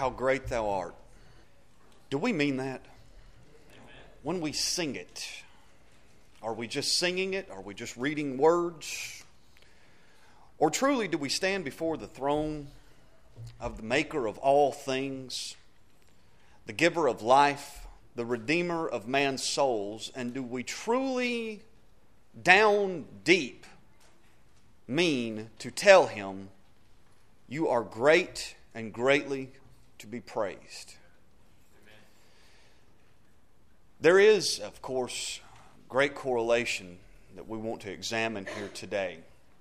how great thou art. Do we mean that? When we sing it, are we just singing it? Are we just reading words? Or truly do we stand before the throne of the Maker of all things, the Giver of life, the Redeemer of man's souls, and do we truly, down deep, mean to tell Him, you are great and greatly to be praised? Amen. There is, of course, great correlation that we want to examine here today.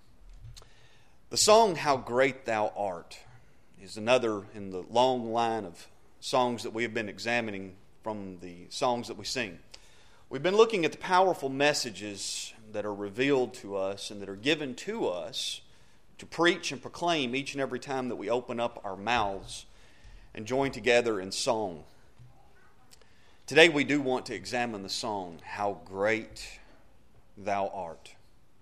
The song, How Great Thou Art, is another in the long line of songs that we have been examining from the songs that we sing. We've been looking at the powerful messages that are revealed to us and that are given to us to preach and proclaim each and every time that we open up our mouths and join together in song. Today we do want to examine the song, How Great Thou Art.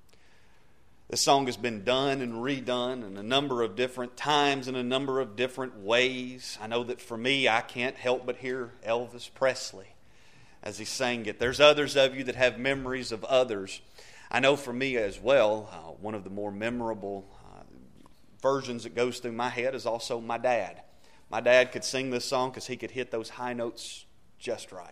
This song has been done and redone in a number of different times in a number of different ways. I know that for me, I can't help but hear Elvis Presley as he sang it. There's others of you that have memories of others. I know for me as well, one of the more memorable versions that goes through my head is also my dad. My dad could sing this song because he could hit those high notes just right.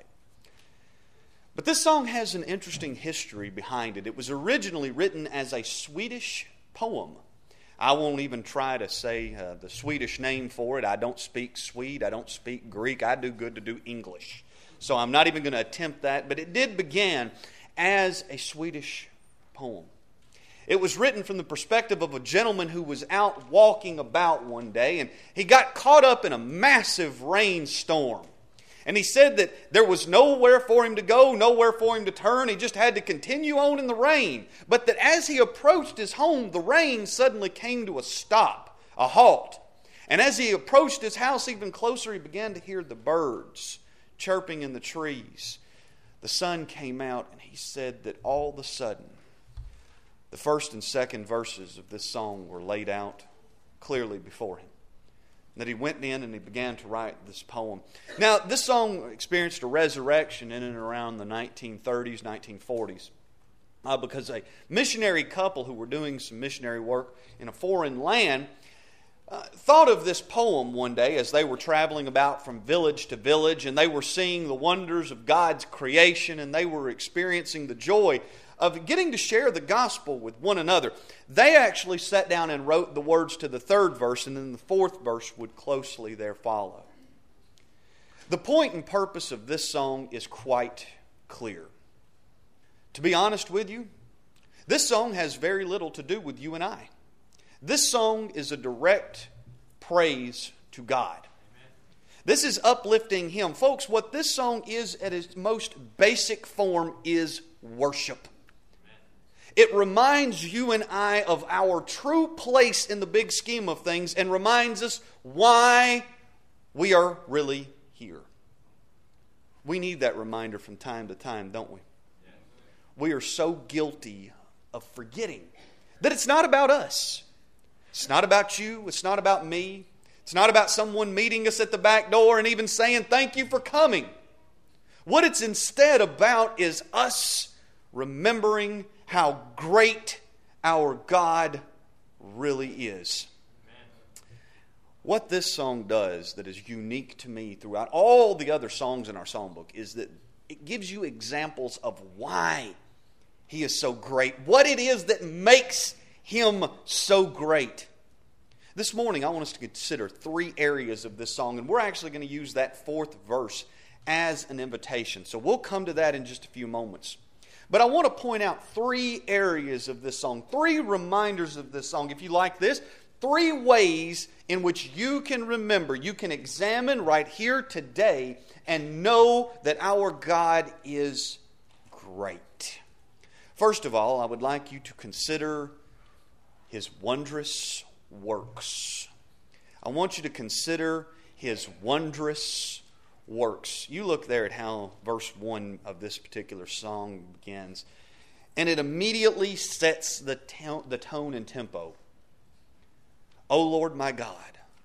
But this song has an interesting history behind it. It was originally written as a Swedish poem. I won't even try to say the Swedish name for it. I don't speak Swede. I don't speak Greek. I do good to do English. So I'm not even going to attempt that. But it did begin as a Swedish poem. It was written from the perspective of a gentleman who was out walking about one day, and he got caught up in a massive rainstorm. And he said that there was nowhere for him to go, nowhere for him to turn. He just had to continue on in the rain. But that as he approached his home, the rain suddenly came to a stop, a halt. And as he approached his house even closer, he began to hear the birds chirping in the trees. The sun came out, and he said that all of a sudden, the first and second verses of this song were laid out clearly before him. That he went in and he began to write this poem. Now, this song experienced a resurrection in and around the 1930s, 1940s. Because a missionary couple who were doing some missionary work in a foreign land thought of this poem one day as they were traveling about from village to village, and they were seeing the wonders of God's creation, and they were experiencing the joy of getting to share the gospel with one another. They actually sat down and wrote the words to the third verse, and then the fourth verse would closely there follow. The point and purpose of this song is quite clear. To be honest with you, this song has very little to do with you and I. This song is a direct praise to God. This is uplifting Him. Folks, what this song is at its most basic form is worship. It reminds you and I of our true place in the big scheme of things and reminds us why we are really here. We need that reminder from time to time, don't we? We are so guilty of forgetting that it's not about us. It's not about you. It's not about me. It's not about someone meeting us at the back door and even saying thank you for coming. What it's instead about is us remembering how great our God really is. Amen. What this song does that is unique to me throughout all the other songs in our songbook is that it gives you examples of why He is so great, what it is that makes Him so great. This morning I want us to consider three areas of this song, and we're actually going to use that fourth verse as an invitation. So we'll come to that in just a few moments. But I want to point out three areas of this song, three reminders of this song. If you like this, three ways in which you can remember, you can examine right here today and know that our God is great. First of all, I would like you to consider His wondrous works. I want you to consider His wondrous works. You look there at how verse 1 of this particular song begins, and it immediately sets the tone and tempo. O Lord my God,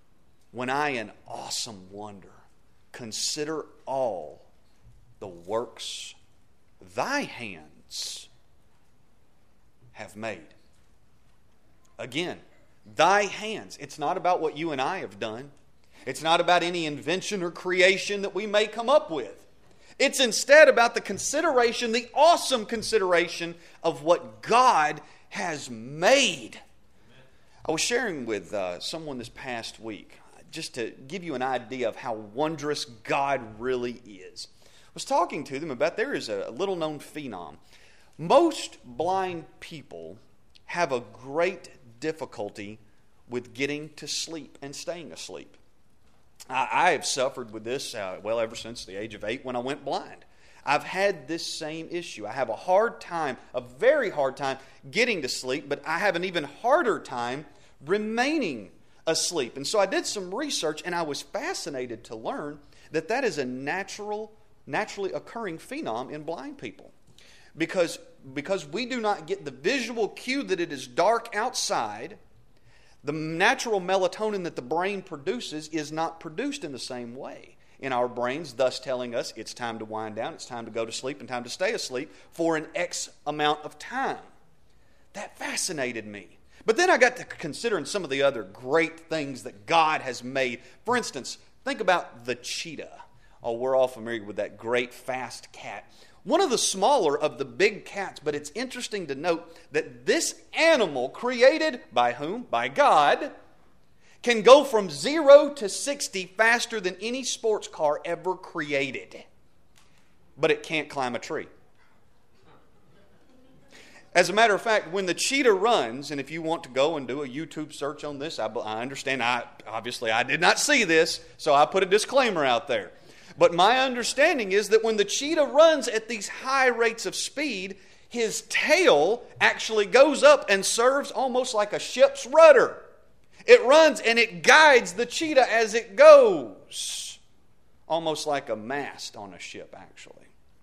when I in awesome wonder consider all the works thy hands have made. Again, thy hands. It's not about what you and I have done. It's not about any invention or creation that we may come up with. It's instead about the consideration, the awesome consideration of what God has made. I was sharing with someone this past week, just to give you an idea of how wondrous God really is. I was talking to them about there is a little known phenom. Most blind people have a great difficulty with getting to sleep and staying asleep. I have suffered with this, ever since the age of 8 when I went blind. I've had this same issue. I have a very hard time getting to sleep, but I have an even harder time remaining asleep. And so I did some research, and I was fascinated to learn that is a naturally occurring phenom in blind people. Because we do not get the visual cue that it is dark outside, the natural melatonin that the brain produces is not produced in the same way in our brains, thus telling us it's time to wind down, it's time to go to sleep, and time to stay asleep for an X amount of time. That fascinated me. But then I got to considering some of the other great things that God has made. For instance, think about the cheetah. Oh, we're all familiar with that great fast cat. One of the smaller of the big cats, but it's interesting to note that this animal, created by whom? By God, can go from 0 to 60 faster than any sports car ever created. But it can't climb a tree. As a matter of fact, when the cheetah runs, and if you want to go and do a YouTube search on this, I understand, obviously I did not see this, so I put a disclaimer out there. But my understanding is that when the cheetah runs at these high rates of speed, his tail actually goes up and serves almost like a ship's rudder. It runs and it guides the cheetah as it goes. Almost like a mast on a ship, actually.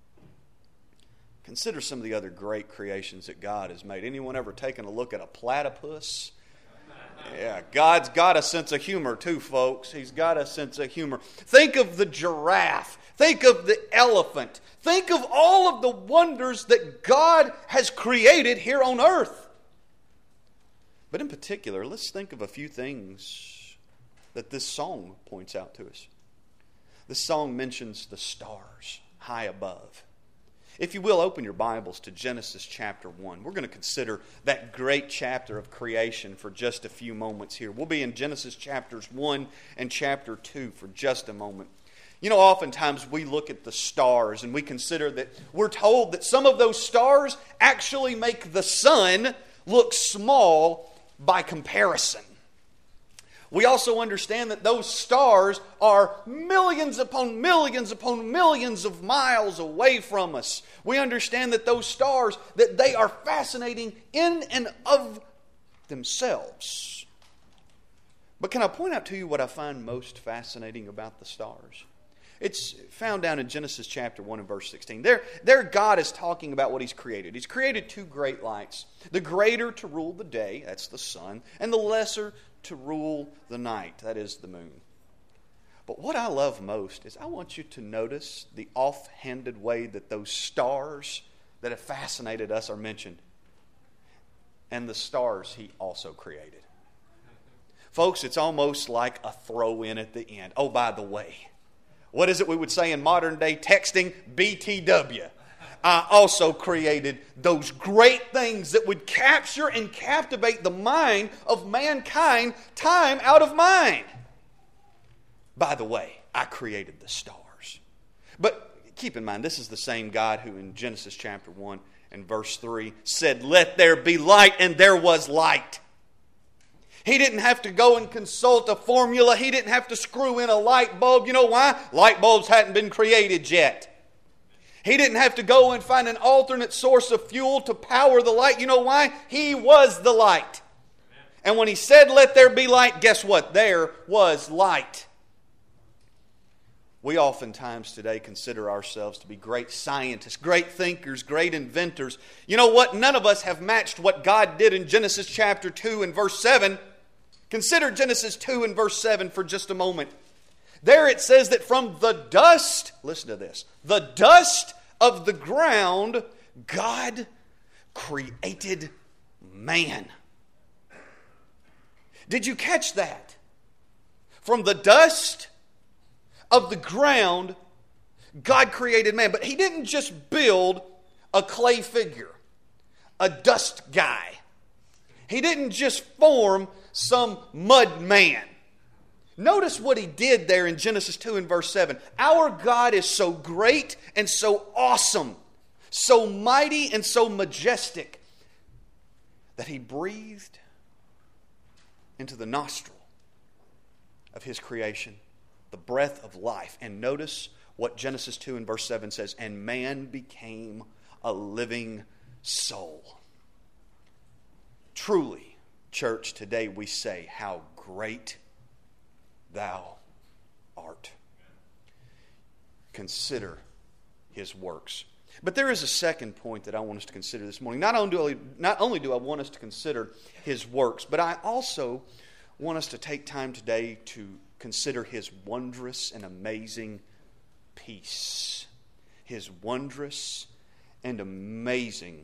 Consider some of the other great creations that God has made. Anyone ever taken a look at a platypus? Yeah, God's got a sense of humor too, folks. He's got a sense of humor. Think of the giraffe. Think of the elephant. Think of all of the wonders that God has created here on earth. But in particular, let's think of a few things that this song points out to us. This song mentions the stars high above. If you will, open your Bibles to Genesis chapter 1. We're going to consider that great chapter of creation for just a few moments here. We'll be in Genesis chapters 1 and chapter 2 for just a moment. You know, oftentimes we look at the stars and we consider that we're told that some of those stars actually make the sun look small by comparison. We also understand that those stars are millions upon millions upon millions of miles away from us. We understand that those stars, that they are fascinating in and of themselves. But can I point out to you what I find most fascinating about the stars? It's found down in Genesis chapter 1 and verse 16. There God is talking about what He's created. He's created two great lights. The greater to rule the day, that's the sun, and the lesser to rule the night, that is the moon. But what I love most is I want you to notice the offhanded way that those stars that have fascinated us are mentioned. And the stars He also created. Folks, it's almost like a throw-in at the end. Oh, by the way, what is it we would say in modern day texting? BTW. I also created those great things that would capture and captivate the mind of mankind time out of mind. By the way, I created the stars. But keep in mind, this is the same God who in Genesis chapter 1 and verse 3 said, "Let there be light," and there was light. He didn't have to go and consult a formula. He didn't have to screw in a light bulb. You know why? Light bulbs hadn't been created yet. He didn't have to go and find an alternate source of fuel to power the light. You know why? He was the light. And when He said, "Let there be light," guess what? There was light. We oftentimes today consider ourselves to be great scientists, great thinkers, great inventors. You know what? None of us have matched what God did in Genesis chapter 2 and verse 7. Consider Genesis 2 and verse 7 for just a moment. There it says that from the dust, listen to this, the dust of the ground, God created man. Did you catch that? From the dust of the ground, God created man. But He didn't just build a clay figure, a dust guy. He didn't just form some mud man. Notice what He did there in Genesis 2 and verse 7. Our God is so great and so awesome, so mighty and so majestic, that He breathed into the nostril of His creation the breath of life. And notice what Genesis 2 and verse 7 says, and man became a living soul. Truly, church, today we say, how great Thou art. Consider His works. But there is a second point that I want us to consider this morning. Not only do I want us to consider His works, but I also want us to take time today to consider His wondrous and amazing peace. His wondrous and amazing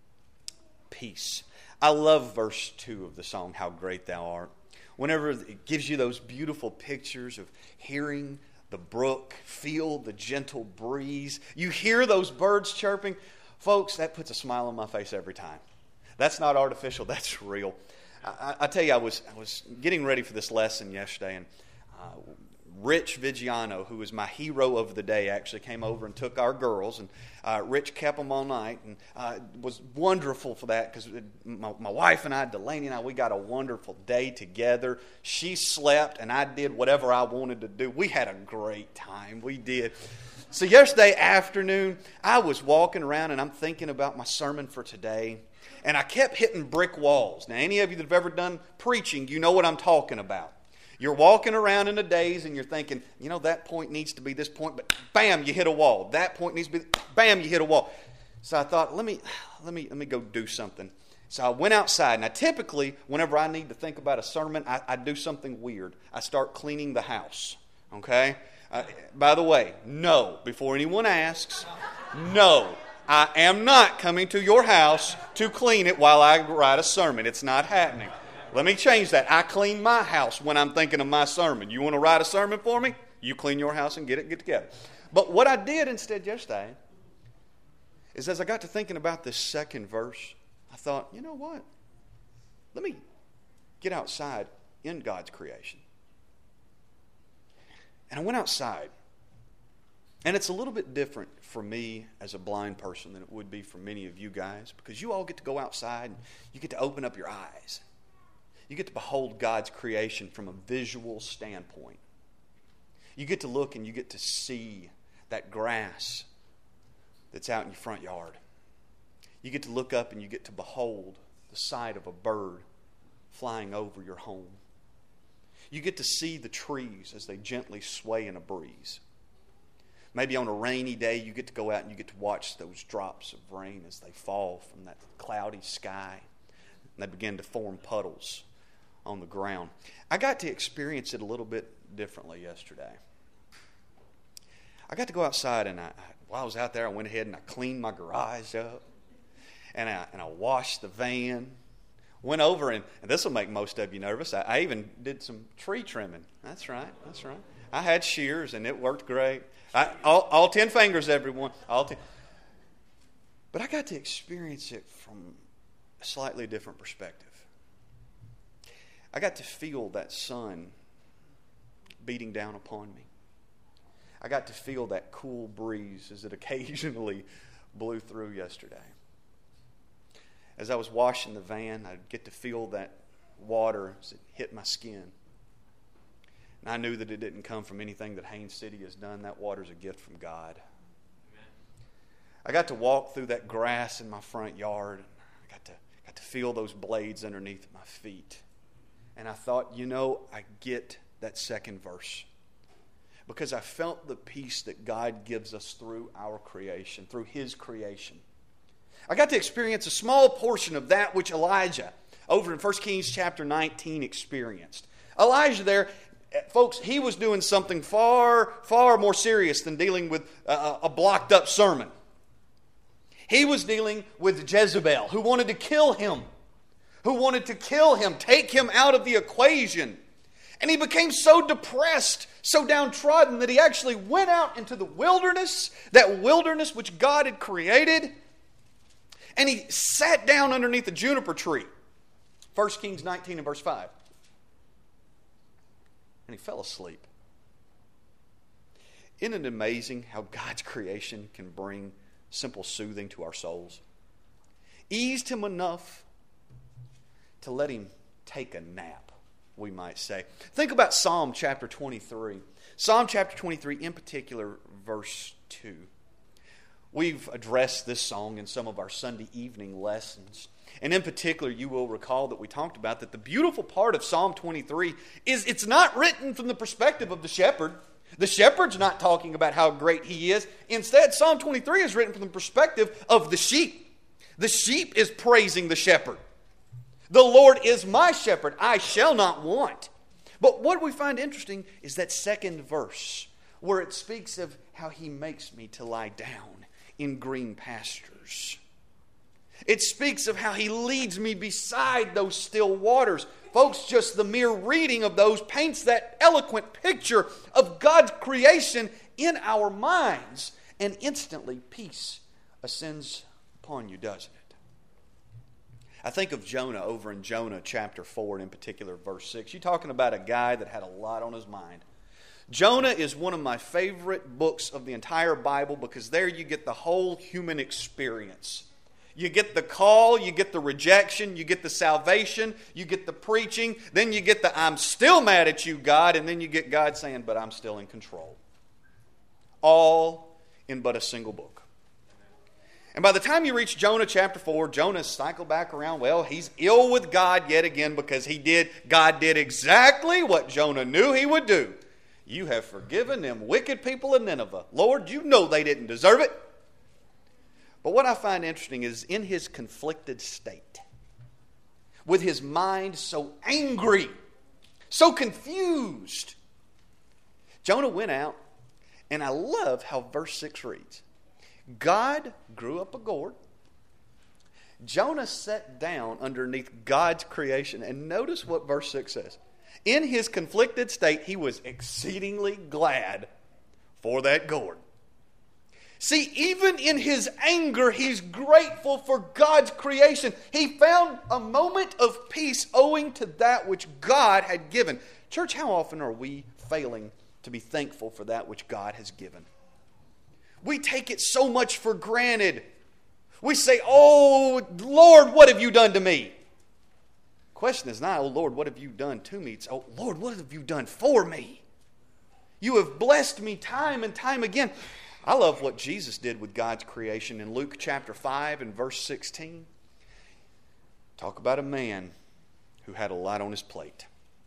peace. I love verse 2 of the song, How Great Thou Art. Whenever it gives you those beautiful pictures of hearing the brook, feel the gentle breeze, you hear those birds chirping, folks, that puts a smile on my face every time. That's not artificial, that's real. I tell you, I was getting ready for this lesson yesterday, and Rich Vigiano, who was my hero of the day, actually came over and took our girls, and Rich kept them all night, and was wonderful for that, because my wife and I, Delaney and I, we got a wonderful day together. She slept, and I did whatever I wanted to do. We had a great time. We did. So yesterday afternoon, I was walking around, and I'm thinking about my sermon for today, and I kept hitting brick walls. Now, any of you that have ever done preaching, you know what I'm talking about. You're walking around in a daze and you're thinking, you know, that point needs to be this point, but bam, you hit a wall. That point needs to be, bam, you hit a wall. So I thought, let me go do something. So I went outside. Now, typically, whenever I need to think about a sermon, I do something weird. I start cleaning the house. Okay? By the way, no, before anyone asks, no, I am not coming to your house to clean it while I write a sermon. It's not happening. Let me change that. I clean my house when I'm thinking of my sermon. You want to write a sermon for me? You clean your house and get together. But what I did instead yesterday is, as I got to thinking about this second verse, I thought, you know what? Let me get outside in God's creation. And I went outside. And it's a little bit different for me as a blind person than it would be for many of you guys, because you all get to go outside and you get to open up your eyes. You get to behold God's creation from a visual standpoint. You get to look and you get to see that grass that's out in your front yard. You get to look up and you get to behold the sight of a bird flying over your home. You get to see the trees as they gently sway in a breeze. Maybe on a rainy day, you get to go out and you get to watch those drops of rain as they fall from that cloudy sky. And they begin to form puddles on the ground. I got to experience it a little bit differently yesterday. I got to go outside, and while I was out there, I went ahead and I cleaned my garage up, and I washed the van. Went over, and this will make most of you nervous, I even did some tree trimming. That's right. I had shears, and it worked great. All 10 fingers, everyone. All 10. But I got to experience it from a slightly different perspective. I got to feel that sun beating down upon me. I got to feel that cool breeze as it occasionally blew through yesterday. As I was washing the van, I'd get to feel that water as it hit my skin. And I knew that it didn't come from anything that Haines City has done. That water's a gift from God. Amen. I got to walk through that grass in my front yard. And I got to feel those blades underneath my feet. And I thought, you know, I get that second verse. Because I felt the peace that God gives us through our creation, through His creation. I got to experience a small portion of that which Elijah, over in 1 Kings chapter 19 experienced. Elijah there, folks, he was doing something far, far more serious than dealing with a blocked up sermon. He was dealing with Jezebel, who wanted to kill him. Take him out of the equation. And he became so depressed, so downtrodden, that he actually went out into the wilderness, that wilderness which God had created, and he sat down underneath a juniper tree. 1 Kings 19 and verse 5. And he fell asleep. Isn't it amazing how God's creation can bring simple soothing to our souls? Eased him enough to let him take a nap, we might say. Think about Psalm chapter 23. Psalm chapter 23, in particular, verse 2. We've addressed this song in some of our Sunday evening lessons. And in particular, you will recall that we talked about that the beautiful part of Psalm 23 is it's not written from the perspective of the shepherd. The shepherd's not talking about how great he is. Instead, Psalm 23 is written from the perspective of the sheep. The sheep is praising the shepherd. The Lord is my shepherd, I shall not want. But what we find interesting is that second verse, where it speaks of how he makes me to lie down in green pastures. It speaks of how he leads me beside those still waters. Folks, just the mere reading of those paints that eloquent picture of God's creation in our minds. And instantly peace ascends upon you, doesn't it? I think of Jonah over in Jonah chapter 4, and in particular verse 6. You're talking about a guy that had a lot on his mind. Jonah is one of my favorite books of the entire Bible because there you get the whole human experience. You get the call, you get the rejection, you get the salvation, you get the preaching, then you get the I'm still mad at you, God, and then you get God saying, but I'm still in control. All in but a single book. And by the time you reach Jonah chapter 4, Jonah's cycled back around. Well, he's ill with God yet again because God did exactly what Jonah knew he would do. You have forgiven them wicked people of Nineveh. Lord, you know they didn't deserve it. But what I find interesting is in his conflicted state, with his mind so angry, so confused, Jonah went out, and I love how verse 6 reads. God grew up a gourd. Jonah sat down underneath God's creation. And notice what verse 6 says. In his conflicted state, he was exceedingly glad for that gourd. See, even in his anger, he's grateful for God's creation. He found a moment of peace owing to that which God had given. Church, how often are we failing to be thankful for that which God has given? We take it so much for granted. We say, oh, Lord, what have you done to me? The question is not, oh, Lord, what have you done to me? It's, oh, Lord, what have you done for me? You have blessed me time and time again. I love what Jesus did with God's creation in Luke chapter 5 and verse 16. Talk about a man who had a lot on his plate.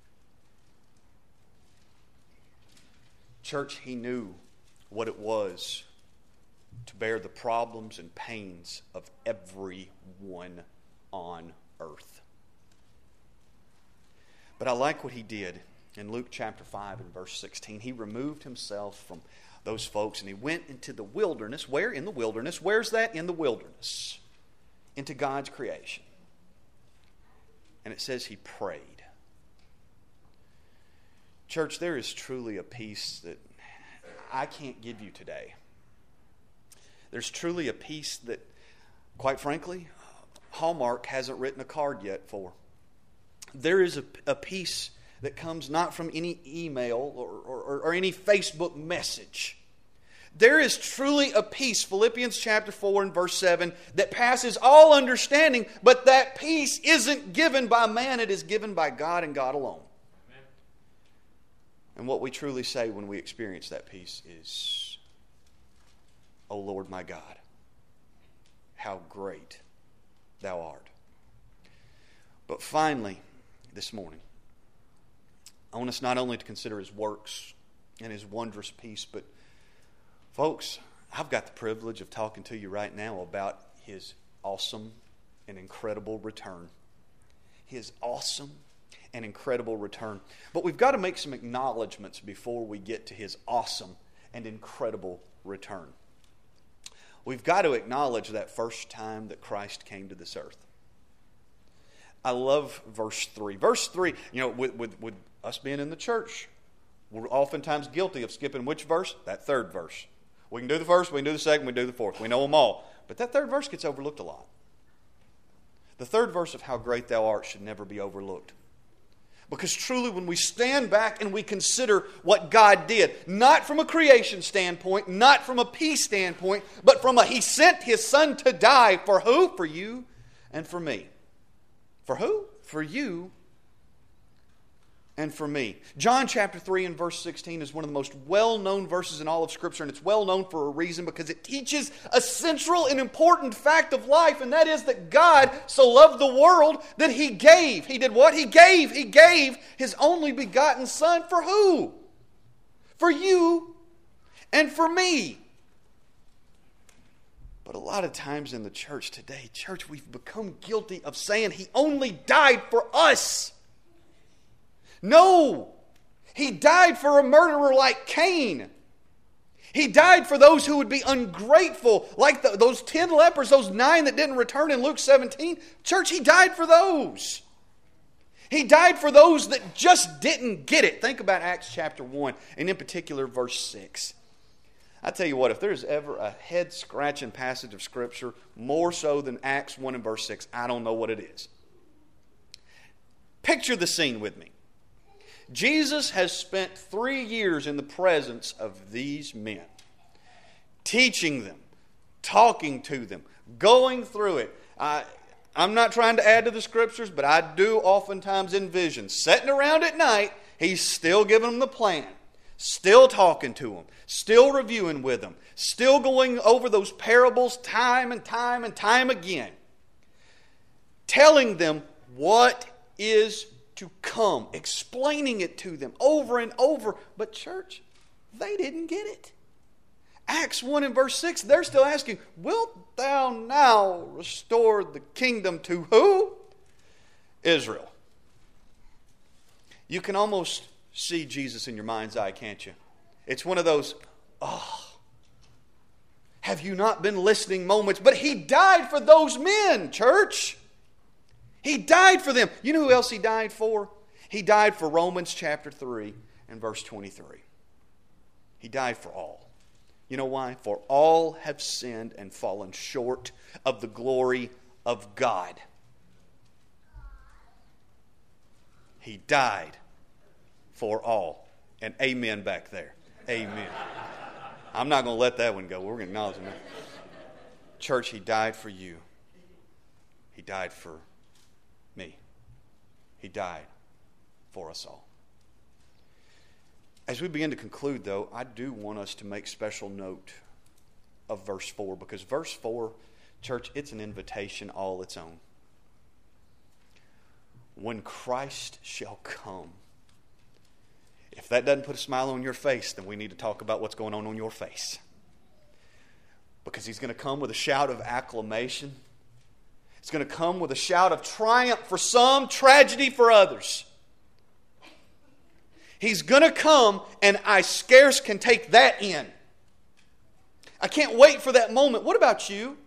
Church, he knew what it was to bear the problems and pains of everyone on earth. But I like what he did in Luke chapter 5 and verse 16. He removed himself from those folks and he went into the wilderness. Where? In the wilderness. Where's that? In the wilderness. Into God's creation. And it says he prayed. Church, there is truly a peace that I can't give you today. There's truly a peace that, quite frankly, Hallmark hasn't written a card yet for. There is a peace that comes not from any email or any Facebook message. There is truly a peace, Philippians chapter 4 and verse 7, that passes all understanding, but that peace isn't given by man, it is given by God and God alone. Amen. And what we truly say when we experience that peace is, O Lord my God, how great thou art. But finally, this morning, I want us not only to consider his works and his wondrous peace, but folks, I've got the privilege of talking to you right now about his awesome and incredible return. His awesome and incredible return. But we've got to make some acknowledgments before we get to His awesome and incredible return. We've got to acknowledge that first time that Christ came to this earth. I love verse 3. Verse 3, with us being in the church, we're oftentimes guilty of skipping which verse? That third verse. We can do the first, we can do the second, we can do the fourth. We know them all. But that third verse gets overlooked a lot. The third verse of how great thou art should never be overlooked. Because truly when we stand back and we consider what God did, not from a creation standpoint, not from a peace standpoint, but from He sent His Son to die for who? For you and for me. For who? For you and for me. John chapter 3 and verse 16 is one of the most well-known verses in all of Scripture, and it's well-known for a reason because it teaches a central and important fact of life, and that is that God so loved the world that He gave. He did what? He gave. He gave His only begotten Son for who? For you and for me. But a lot of times in the church today, we've become guilty of saying He only died for us. No, He died for a murderer like Cain. He died for those who would be ungrateful, like those 10 lepers, those 9 that didn't return in Luke 17. Church, He died for those. He died for those that just didn't get it. Think about Acts chapter 1, and in particular verse 6. I tell you what, if there's ever a head-scratching passage of Scripture, more so than Acts 1 and verse 6, I don't know what it is. Picture the scene with me. Jesus has spent 3 years in the presence of these men, teaching them, talking to them, going through it. I'm not trying to add to the Scriptures, but I do oftentimes envision sitting around at night, He's still giving them the plan, still talking to them, still reviewing with them, still going over those parables time and time and time again, telling them what is to come, explaining it to them over and over. But church, they didn't get it. Acts 1 and verse 6, they're still asking, wilt thou now restore the kingdom to who? Israel. You can almost see Jesus in your mind's eye, can't you? It's one of those, have you not been listening moments? But He died for those men, church. He died for them. You know who else He died for? He died for Romans chapter 3 and verse 23. He died for all. You know why? For all have sinned and fallen short of the glory of God. He died for all. And amen back there. Amen. I'm not going to let that one go. We're going to acknowledge Him. Church, He died for you. He died for me. He died for us all. As we begin to conclude, though, I do want us to make special note of verse 4, because verse 4, church, it's an invitation all its own. When Christ shall come. If that doesn't put a smile on your face, then we need to talk about what's going on your face. Because He's going to come with a shout of acclamation. It's going to come with a shout of triumph for some, tragedy for others. He's going to come, and I scarce can take that in. I can't wait for that moment. What about you?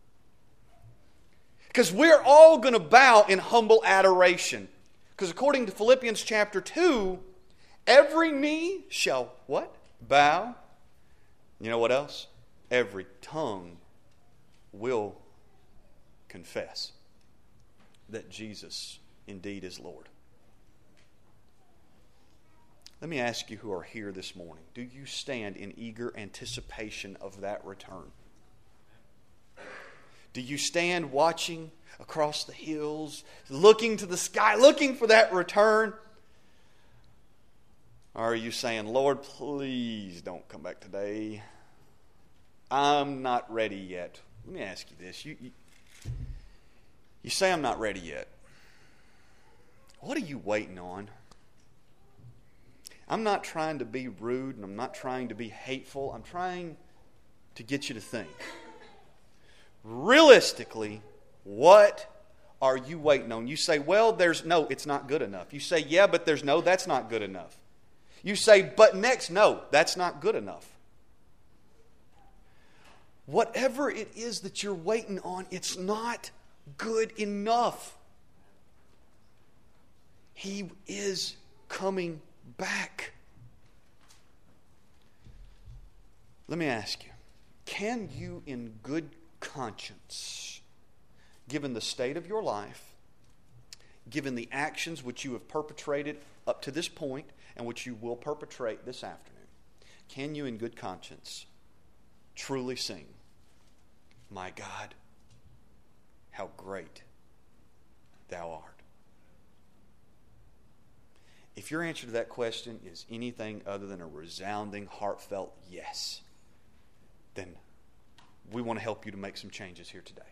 Because we're all going to bow in humble adoration. Because according to Philippians chapter 2, every knee shall what? Bow. You know what else? Every tongue will confess that Jesus indeed is Lord. Let me ask you who are here this morning, do you stand in eager anticipation of that return? Do you stand watching across the hills, looking to the sky, looking for that return? Or are you saying, Lord, please don't come back today. I'm not ready yet. Let me ask you this. You say I'm not ready yet. What are you waiting on? I'm not trying to be rude and I'm not trying to be hateful. I'm trying to get you to think. Realistically, what are you waiting on? You say, well, there's no, it's not good enough. You say, yeah, but there's no, that's not good enough. You say, but next, no, that's not good enough. Whatever it is that you're waiting on, it's not good enough. He is coming back. Let me ask you, can you in good conscience, given the state of your life, given the actions which you have perpetrated up to this point and which you will perpetrate this afternoon, can you in good conscience truly sing, my God, how great thou art? If your answer to that question is anything other than a resounding, heartfelt yes, then we want to help you to make some changes here today.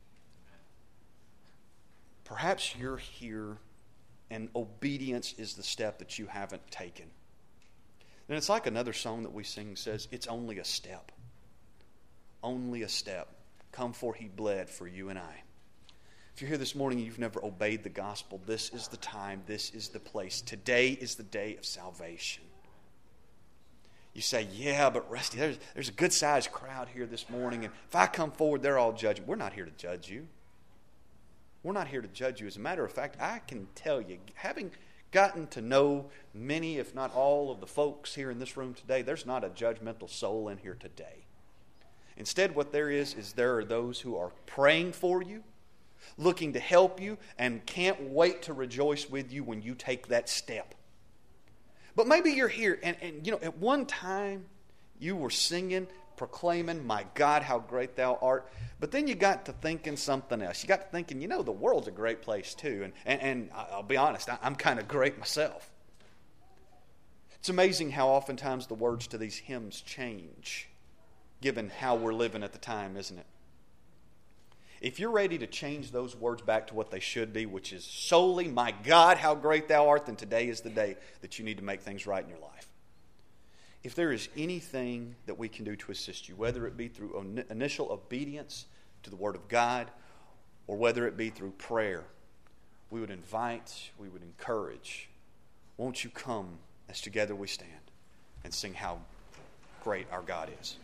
Perhaps you're here and obedience is the step that you haven't taken. And it's like another song that we sing says, it's only a step. Only a step. Come for he bled for you and I. If you're here this morning and you've never obeyed the gospel, this is the time, this is the place. Today is the day of salvation. You say, yeah, but Rusty, there's a good-sized crowd here this morning, and if I come forward, they're all judging. We're not here to judge you. We're not here to judge you. As a matter of fact, I can tell you, having gotten to know many, if not all, of the folks here in this room today, there's not a judgmental soul in here today. Instead, what there is there are those who are praying for you, looking to help you, and can't wait to rejoice with you when you take that step. But maybe you're here, and you know, at one time you were singing, proclaiming, my God, how great thou art. But then you got to thinking something else. You got to thinking, you know, the world's a great place too. And I'll be honest, I'm kind of great myself. It's amazing how oftentimes the words to these hymns change, given how we're living at the time, isn't it? If you're ready to change those words back to what they should be, which is solely, my God, how great thou art, then today is the day that you need to make things right in your life. If there is anything that we can do to assist you, whether it be through initial obedience to the Word of God, or whether it be through prayer, we would invite, we would encourage. Won't you come as together we stand and sing how great our God is.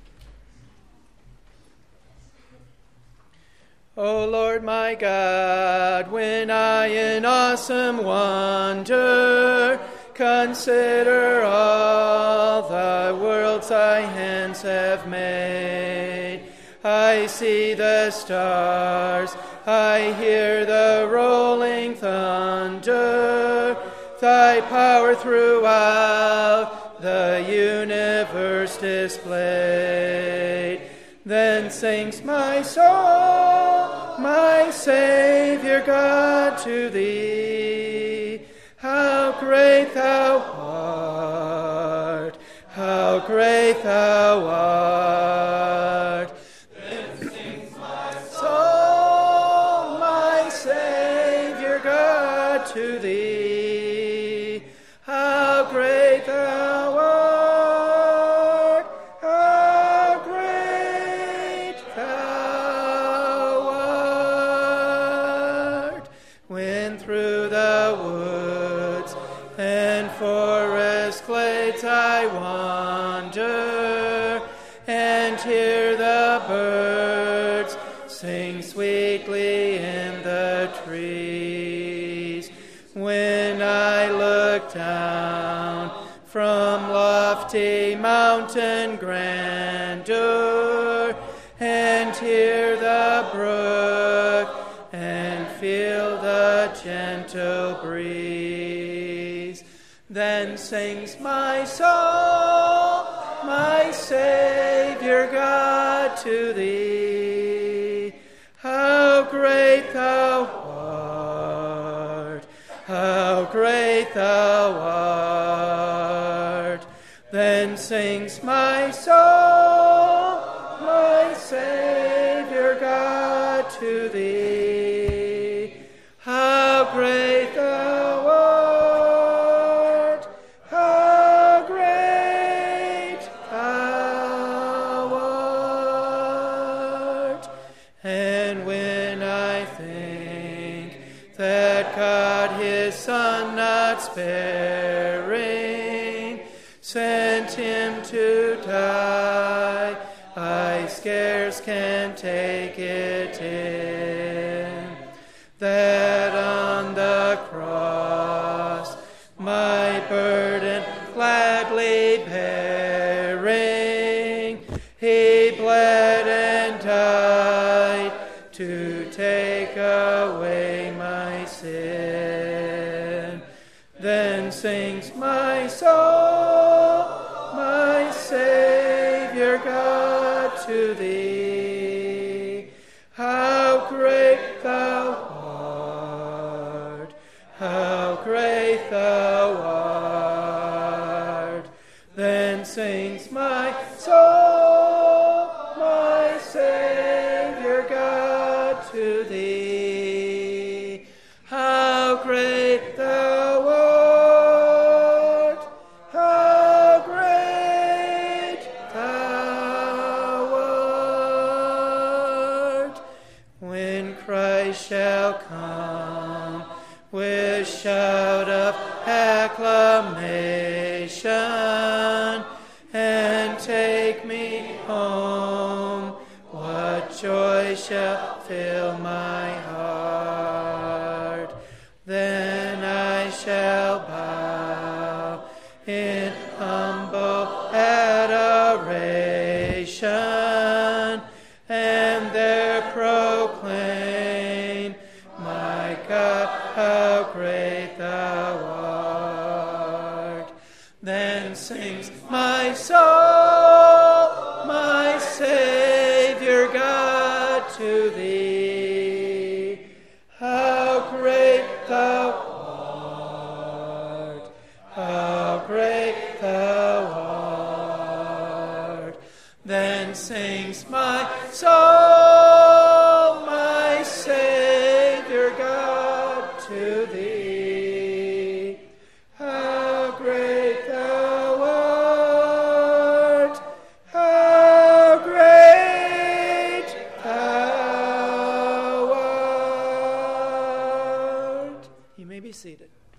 O Lord my God, when I in awesome wonder consider all the worlds thy hands have made, I see the stars, I hear the rolling thunder, thy power throughout the universe displayed. Then sings my soul, my Savior God, to thee. How great thou art, how great thou art. Then sings my soul, my Savior God, to thee. How great thou art. I wander and hear the birds sing sweetly in the trees. When I look down from lofty mountain grandeur and hear the brook and feel the gentle breeze, then sings my soul, my Savior God, to thee. How great thou art, how great thou art. Then sings my soul, my Savior God, to thee. How great thou art. And when I think not sparing, sent him to die. I scarce can take it in, that on the cross my burden gladly bearing, he bled and died to take away my sin. Then sings my soul, my Savior God, to thee. How great thou art, how great thou art. Then sings my soul, my Savior God, to thee. How great thou art, how great thou art. When Christ shall come with shout of acclamation and take me home, what joy shall fill my heart. Then I shall bow in humble adoration and there proclaim, my God, how great thou art. Then sings my soul, my Savior God, to thee. How great thou art, how great thou art. Then sings my soul, my Savior God, to thee. How great thou art, how great thou art. You may be seated.